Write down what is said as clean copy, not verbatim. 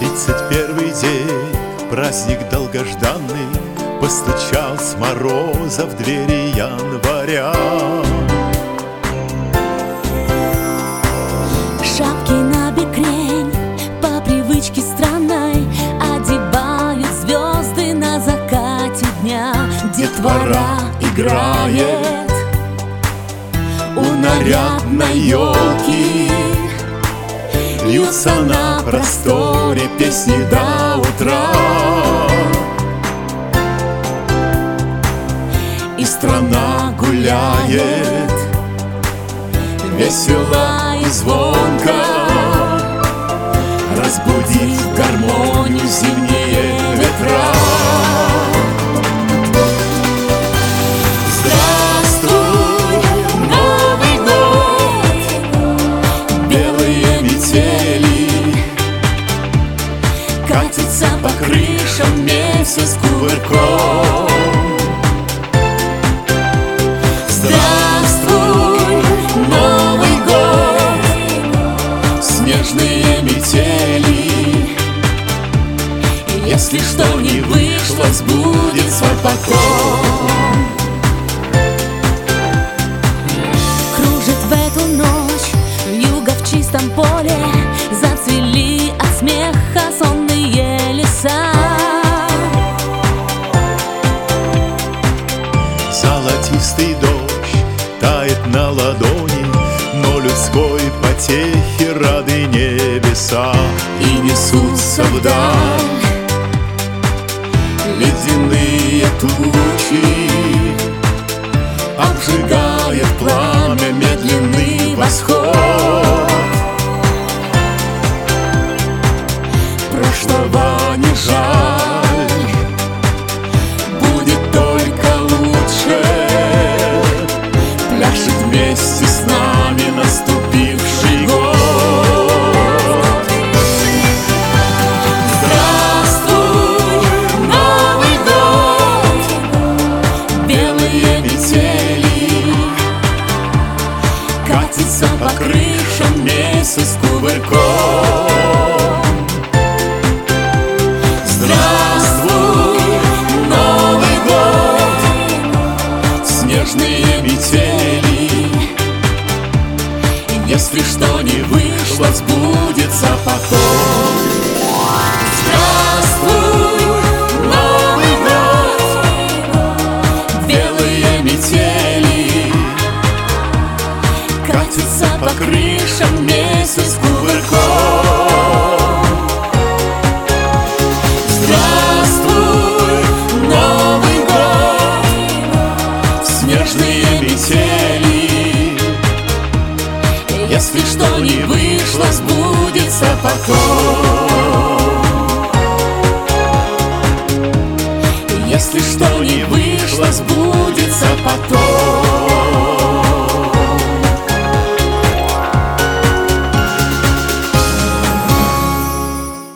31-й день, праздник долгожданный, постучал с мороза в двери января. Шапки на бекрень, по привычке странной, одевают звезды на закате дня. Детвора играет у нарядной елки, льются на просторе песни до утра. И страна гуляет весело и звонко, разбудить в гармонию зимние ветра. Здравствуй, Новый год! Белые метели, катится по крышам месяц кувырком. Здравствуй, Новый год! Снежные метели, если что не вышло, сбудется потом. Кружит в эту ночь вьюга в чистом поле, зацвели от смеха сонные леса. Золотистый дождь тает на ладони, но людской потехи рады небеса. И несутся вдаль ледяные тучи, обжигает пламя медленный восход. Прошлого не жаль, будет только лучше. Пляшет вместе с нами наступивший год. Здравствуй, Новый год! Белые метели, катится по крышам месяц кувырком. Здравствуй, Новый год! Снежные метели, если что не вышло, сбудется потом. Здравствуй, Новый год! Белые метели, катится по крышам месяц кувырком. Здравствуй, Новый год! Снежные метели, если что не вышло, сбудется потом. Если что не вышло, сбудется потом.